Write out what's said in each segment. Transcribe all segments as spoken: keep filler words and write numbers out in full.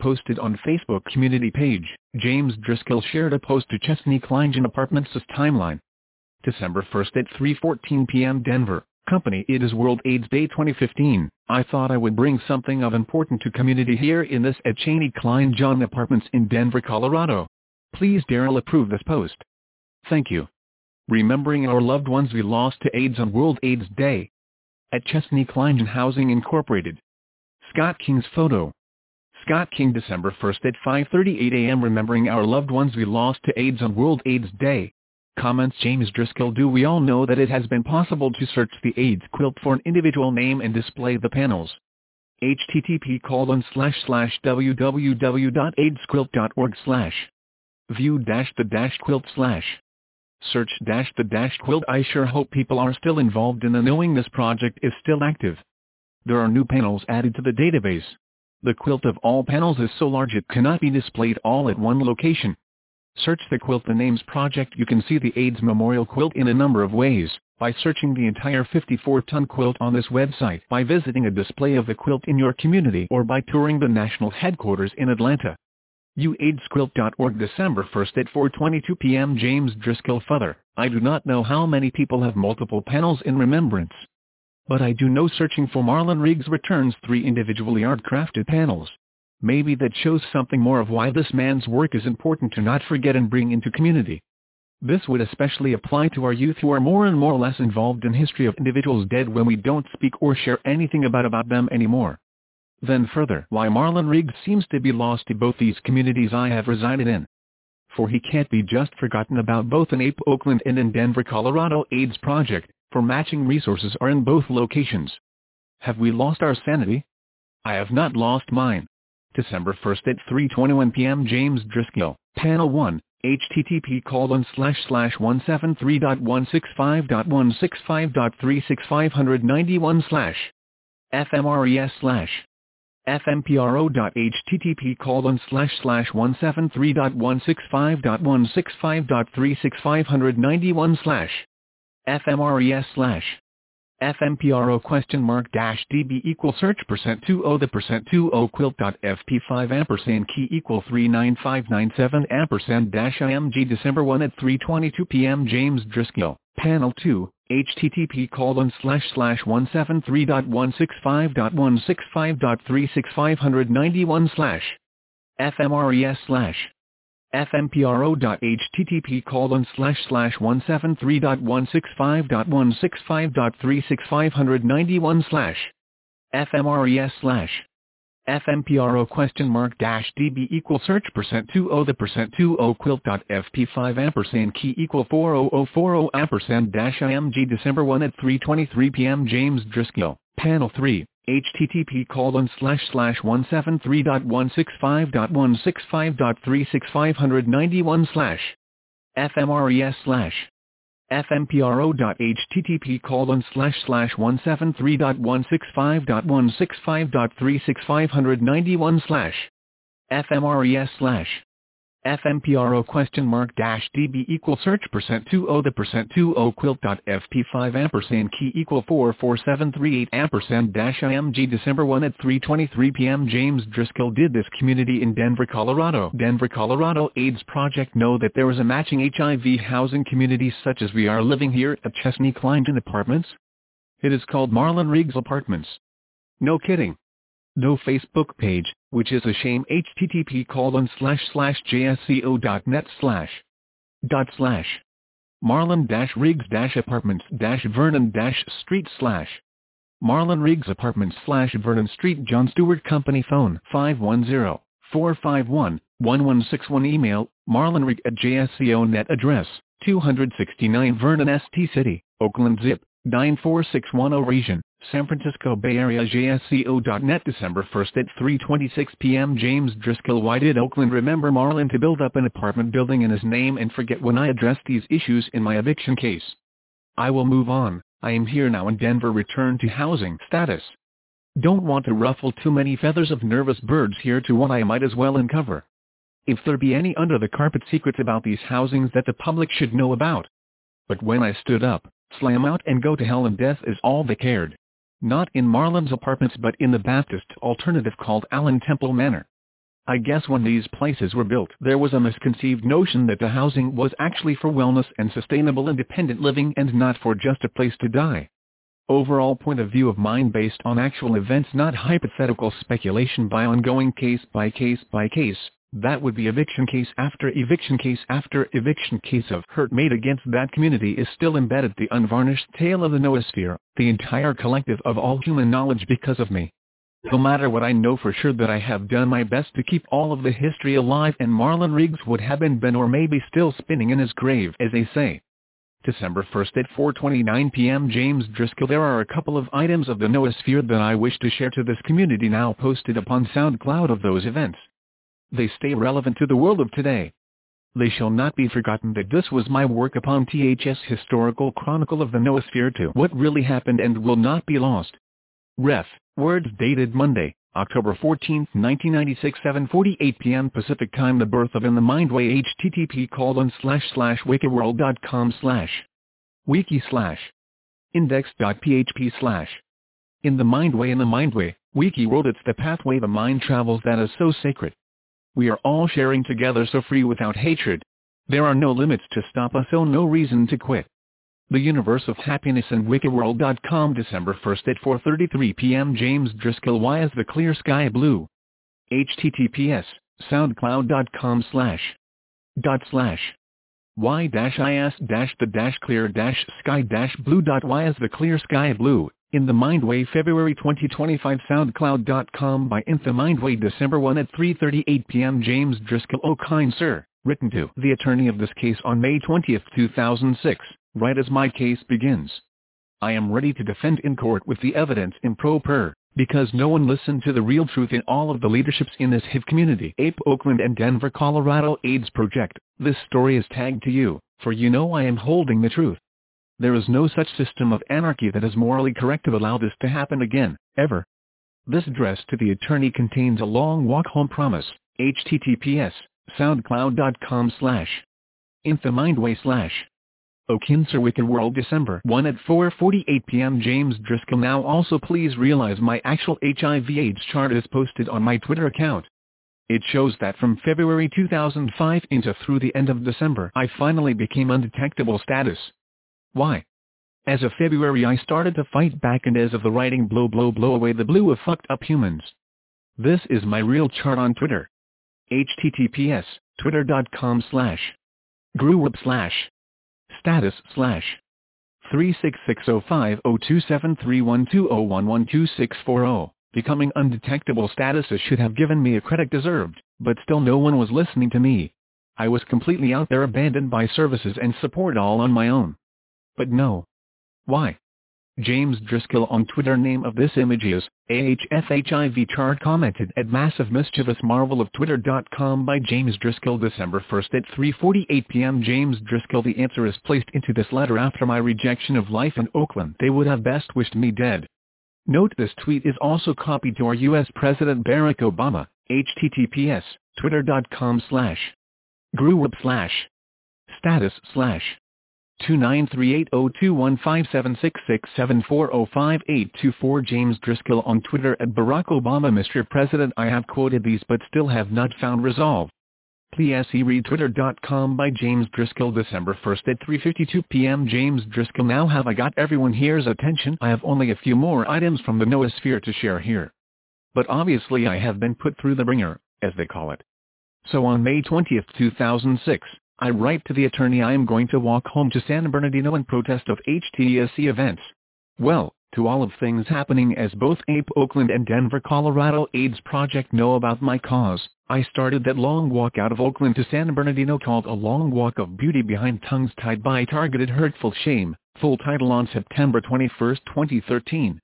posted on Facebook community page. James Driscoll shared a post to Chesney Kleingen Apartments' timeline. December first at three fourteen p m Denver. Company, it is World AIDS Day twenty fifteen. I thought I would bring something of importance to community here in this at Chesney Kleingen Apartments in Denver, Colorado. Please Daryl approve this post. Thank you. Remembering our loved ones we lost to AIDS on World AIDS Day. At Chesney Kleingen Housing Incorporated. Scott King's photo. Scott King, December first at five thirty-eight a m Remembering our loved ones we lost to AIDS on World AIDS Day. Comments James Driscoll. Do we all know that it has been possible to search the AIDS quilt for an individual name and display the panels? http colon slash slash www dot aids quilt dot org slash view dash the dash quilt slash search dash the dash quilt. I sure hope people are still involved in the knowing this project is still active. There are new panels added to the database. The quilt of all panels is so large it cannot be displayed all at one location. Search the Quilt the Names project. You can see the AIDS Memorial Quilt in a number of ways, by searching the entire fifty-four ton quilt on this website, by visiting a display of the quilt in your community, or by touring the national headquarters in Atlanta. u aids quilt dot org, December first at four twenty-two p m James Driscoll. Further, I do not know how many people have multiple panels in remembrance. But I do know searching for Marlon Riggs returns three individually art-crafted panels. Maybe that shows something more of why this man's work is important to not forget and bring into community. This would especially apply to our youth who are more and more less involved in history of individuals dead when we don't speak or share anything about about them anymore. Then further, why Marlon Riggs seems to be lost to both these communities I have resided in. For he can't be just forgotten about both in Ape, Oakland and in Denver, Colorado. AIDS Project, for matching resources are in both locations. Have we lost our sanity? I have not lost mine. December first at three twenty-one p m James Driscoll, Panel one, http colon slash slash one seventy-three dot one sixty-five dot one sixty-five dot three sixty-five ninety-one slash fmres slash fmpro dot http colon slash slash one seventy-three dot one sixty-five dot one sixty-five dot three sixty-five ninety-one slash fmres slash fmpro question mark dash db equal search percent two o the percent two o quilt dot fp5 ampersand key equal three nine five nine seven ampersand dash img. December first at three twenty-two p m James Driscoll, Panel two, http colon slash slash one seventy-three dot one sixty-five dot one sixty-five dot three sixty-five ninety-one slash fmres slash fmpro dot http colon slash slash one seventy-three dot one sixty-five dot one sixty-five dot three sixty-five ninety-one slash fmres slash fmpro question mark dash db equal search percent two o the percent two o quilt dot fp5 ampersand key equal four oh oh forty ampersand dash img. December first at three twenty-three p m James Driscoll, Panel three, http colon slash slash one seventy-three dot one sixty-five dot one sixty-five dot three sixty-five ninety-one slash fmres slash fmpro dot http colon slash slash one seventy-three dot one sixty-five dot one sixty-five dot three sixty-five ninety-one slash fmres slash fmpro question mark dash db equal search percent two o the percent two o quilt dot fp5 ampersand key equal four four seven three eight ampersand dash img. December first at three twenty-three p m James Driscoll did this community in Denver, Colorado. Denver, Colorado AIDS Project know that there is a matching H I V housing community such as we are living here at Chesney Kleingen Apartments. It is called Marlon Riggs Apartments. No kidding. No Facebook page, which is a shame. http colon slash slash jsco dot net slash dot slash Marlon dash Riggs dash apartments dash Vernon dash street slash Marlon Riggs Apartments slash Vernon Street. John Stewart Company. Phone five one zero, four five one, one one six one. Email marlonrig at jsco dot net. Address two sixty-nine Vernon St. City, Oakland. Zip nine four six one zero. Region San Francisco Bay Area. jsco dot net. December first at three twenty-six p m James Driscoll. Why did Oakland remember Marlon to build up an apartment building in his name and forget when I addressed these issues in my eviction case? I will move on. I am here now in Denver. Return to housing status. Don't want to ruffle too many feathers of nervous birds here to what I might as well uncover. If there be any under the carpet secrets about these housings that the public should know about. But when I stood up, slam out and go to hell and death is all they cared. Not in Marlon's apartments but in the Baptist alternative called Allen Temple Manor. I guess when these places were built there was a misconceived notion that the housing was actually for wellness and sustainable independent living and not for just a place to die. Overall point of view of mine based on actual events, not hypothetical speculation by ongoing case by case by case. That would be eviction case after eviction case after eviction case of hurt made against that community is still embedded, the unvarnished tale of the noosphere, the entire collective of all human knowledge because of me. No matter what, I know for sure that I have done my best to keep all of the history alive, and Marlon Riggs would have been been or maybe still spinning in his grave, as they say. December first at four twenty-nine p m James Driscoll. There are a couple of items of the noosphere that I wish to share to this community now posted upon SoundCloud of those events. They stay relevant to the world of today. They shall not be forgotten that this was my work upon T H S Historical Chronicle of the Noosphere to what really happened and will not be lost. Ref. Words dated Monday, October fourteenth, nineteen ninety-six, seven forty-eight p m Pacific Time. The birth of In the Mindway. Http colon slash slash wikiworld dot com slash wiki slash index.php slash In the Mindway. In the Mindway, WikiWorld. It's the pathway the mind travels that is so sacred. We are all sharing together, so free without hatred. There are no limits to stop us, so no reason to quit. The Universe of Happiness and wikiworld dot com. December first at four thirty-three p m James Driscoll. Why is the clear sky blue? Https soundcloud dot com slash dot slash y dash is dash the dash clear dash sky dash blue dot why is the clear sky blue? In the Mindway. February twenty twenty-five. soundcloud dot com. By In the Mindway. December first at three thirty-eight p m James Driscoll. Oh kind sir, written to the attorney of this case on May twentieth, two thousand six. Right as my case begins, I am ready to defend in court with the evidence improper, because no one listened to the real truth in all of the leaderships in this H I V community. A P Oakland and Denver, Colorado AIDS Project. This story is tagged to you, for you know I am holding the truth. There is no such system of anarchy that is morally correct to allow this to happen again, ever. This address to the attorney contains a long walk home promise. Https soundcloud dot com slash In the Mindway slash Okinser. WikiWorld. December first at four forty-eight p m James Driscoll. Now also please realize my actual H I V AIDS chart is posted on my Twitter account. It shows that from February two thousand five into through the end of December I finally became undetectable status. Why? As of February I started to fight back, and as of the writing blow blow blow away the blue of fucked up humans. This is my real chart on Twitter. Https twitter dot com slash greweb slash status slash three six six zero five zero two seven three one two zero one one two six four zero. Becoming undetectable status should have given me a credit deserved, but still no one was listening to me. I was completely out there, abandoned by services and support, all on my own. But no. Why? James Driscoll on Twitter. Name of this image is A H F H I V chart commented at Massive Mischievous Marvel of Twitter dot com by James Driscoll. December first at three forty-eight p m James Driscoll. The answer is placed into this letter after my rejection of life in Oakland. They would have best wished me dead. Note this tweet is also copied to our U S President Barack Obama. Https twitter dot com slash greweb slash status slash two nine three eight zero two one five seven six six seven four zero five eight two four. James Driscoll on Twitter at Barack Obama. Mister President, I have quoted these but still have not found resolve. Please see read twitter dot com by James Driscoll. December first at three fifty-two p m James Driscoll. Now have I got everyone here's attention? I have only a few more items from the noosphere to share here. But obviously I have been put through the ringer, as they call it. So on May twentieth, two thousand six, I write to the attorney I am going to walk home to San Bernardino in protest of H T S C events. Well, to all of things happening as both A P Oakland and Denver, Colorado AIDS Project know about my cause, I started that long walk out of Oakland to San Bernardino called A Long Walk of Beauty Behind Tongues Tied by Targeted Hurtful Shame, full title on September twenty-first, twenty thirteen.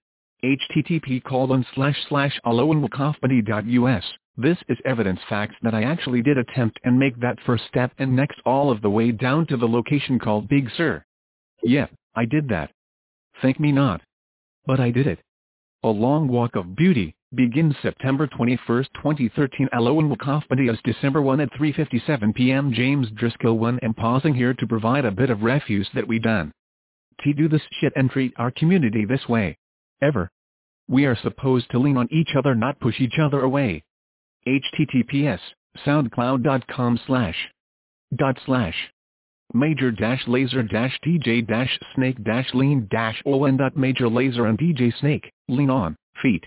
Http colon slash slash alohanwakofbody dot U S. This is evidence facts that I actually did attempt and make that first step and next all of the way down to the location called Big Sur. Yep, I did that. Thank me not. But I did it. A Long Walk of Beauty begins September twenty-first, twenty thirteen. Alohanwakofbody is December first at three fifty-seven p m James Driscoll. One am pausing here to provide a bit of refuse that we done. To do this shit and treat our community this way. Ever. We are supposed to lean on each other, not push each other away. https soundcloud.com slash dot slash major dash laser dash dj dash snake dash lean dash on dot major laser and dj snake lean on feat.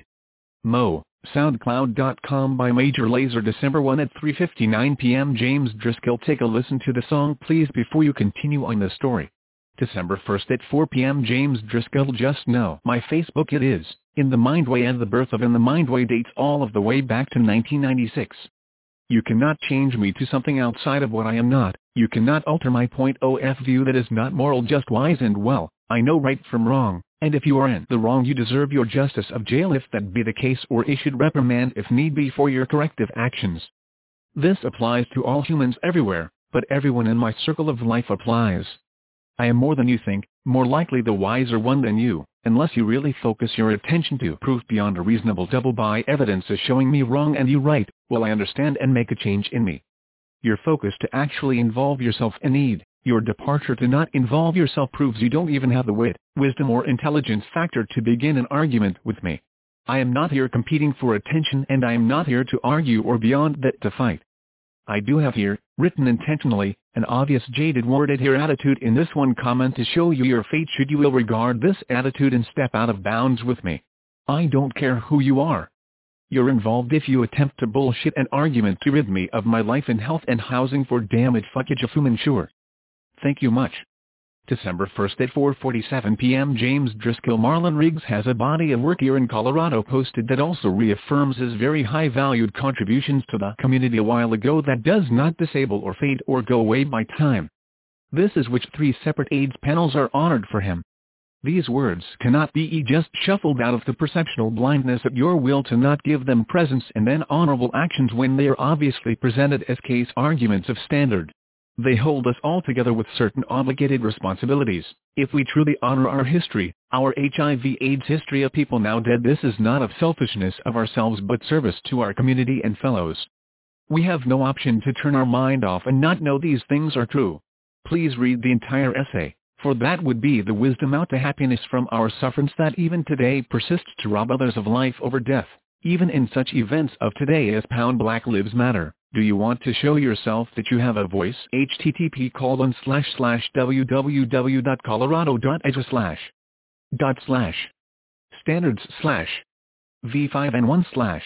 Mo soundcloud dot com by Major Lazer. December first at three fifty-nine p m James Driscoll. Take a listen to the song please before you continue on the story. December first at four p m James Driscoll. Just know my Facebook it is In the Mindway, and the birth of In the Mindway dates all of the way back to nineteen ninety-six. You cannot change me to something outside of what I am not. You cannot alter my point of view that is not moral, just wise and well. I know right from wrong, and if you are in the wrong you deserve your justice of jail if that be the case, or issued reprimand if need be for your corrective actions. This applies to all humans everywhere, but everyone in my circle of life applies. I am more than you think, more likely the wiser one than you, unless you really focus your attention to proof beyond a reasonable doubt by evidence is showing me wrong and you right, will I understand and make a change in me. Your focus to actually involve yourself in need, your departure to not involve yourself proves you don't even have the wit, wisdom or intelligence factor to begin an argument with me. I am not here competing for attention, and I am not here to argue or beyond that to fight. I do have here, written intentionally, an obvious jaded worded here attitude in this one comment to show you your fate should you will regard this attitude and step out of bounds with me. I don't care who you are. You're involved if you attempt to bullshit an argument to rid me of my life and health and housing for damage fuckage of human sure. Thank you much. December first at four forty-seven p m James Driscoll. Marlon Riggs has a body of work here in Colorado posted that also reaffirms his very high-valued contributions to the community a while ago that does not disable or fade or go away by time. This is which three separate AIDS panels are honored for him. These words cannot be just shuffled out of the perceptual blindness at your will to not give them presence and then honorable actions when they are obviously presented as case arguments of standard. They hold us all together with certain obligated responsibilities. If we truly honor our history, our H I V AIDS history of people now dead, this is not of selfishness of ourselves but service to our community and fellows. We have no option to turn our mind off and not know these things are true. Please read the entire essay, for that would be the wisdom out to happiness from our sufferance that even today persists to rob others of life over death, even in such events of today as pound Black Lives Matter. Do you want to show yourself that you have a voice? http colon slash slash www.colorado.edu slash dot slash standards slash v5n1 slash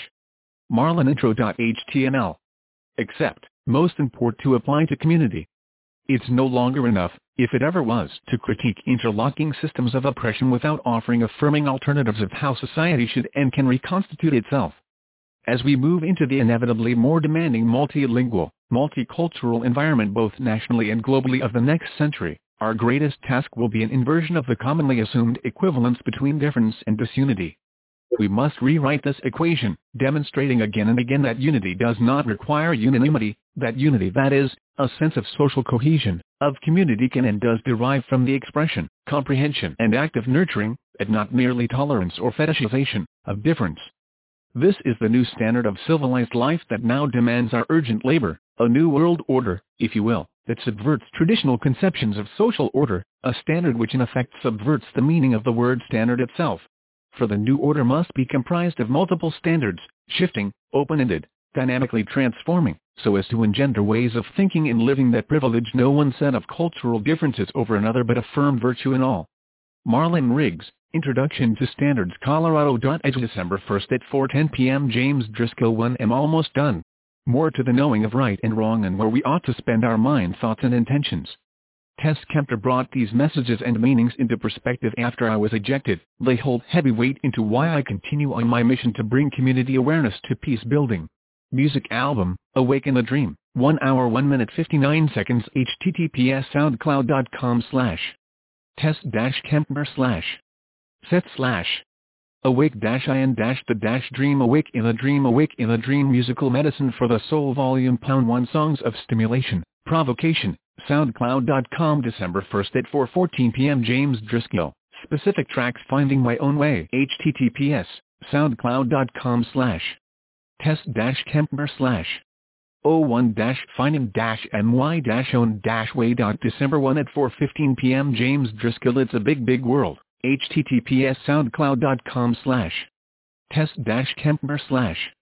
marlonintro.html. Except, most important to apply to community. It's no longer enough, if it ever was, to critique interlocking systems of oppression without offering affirming alternatives of how society should and can reconstitute itself. As we move into the inevitably more demanding multilingual, multicultural environment both nationally and globally of the next century, our greatest task will be an inversion of the commonly assumed equivalence between difference and disunity. We must rewrite this equation, demonstrating again and again that unity does not require unanimity, that unity, that is, a sense of social cohesion, of community, can and does derive from the expression, comprehension and active nurturing, and not merely tolerance or fetishization, of difference. This is the new standard of civilized life that now demands our urgent labor, a new world order, if you will, that subverts traditional conceptions of social order, a standard which in effect subverts the meaning of the word standard itself. For the new order must be comprised of multiple standards, shifting, open-ended, dynamically transforming, so as to engender ways of thinking and living that privilege no one set of cultural differences over another but affirm virtue in all. Marlon Riggs, Introduction to Standards, Colorado.edu. December first at four ten p m James Driscoll. one am almost done. More to the knowing of right and wrong and where we ought to spend our mind, thoughts and intentions. Tess Kempter brought these messages and meanings into perspective after I was ejected. They hold heavy weight into why I continue on my mission to bring community awareness to peace building. Music album, Awake in a Dream, one hour one minute fifty-nine seconds. https soundcloud.com slash tess dash kempner slash set slash awake dash in dash the dash dream. Awake in a Dream. Awake in a Dream musical medicine for the soul, volume pound one, songs of stimulation, provocation. SoundCloud dot com. December first at four fourteen p m James Driscoll. Specific tracks, Finding My Own Way. https soundcloud.com slash tess dash kempner slash oh one dash finding dash my dash own dash way. December first at four fifteen p m James Driscoll. It's a Big Big World. https soundcloud.com slash tess dash kempner slash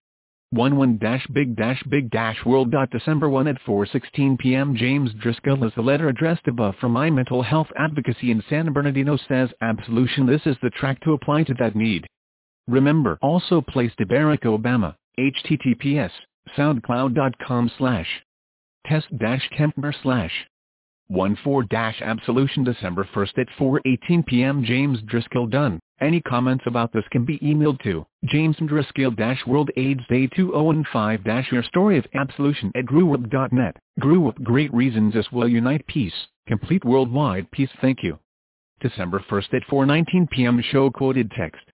eleven big big world. December first at four sixteen p m James Driscoll is the letter addressed above from My Mental Health Advocacy in San Bernardino says Absolution. This is the track to apply to that need. Remember, also place to Barack Obama, https, soundcloud.com slash test dash kempner slash fourteen dash absolution. December first at four eighteen p m James Driscoll. Done. Any comments about this can be emailed to jamesdriscoll-world AIDS day two thousand five your story of absolution at grewup dot net. Grewup, great reasons as will unite peace, complete worldwide peace. Thank you. December first at four nineteen p m Show quoted text.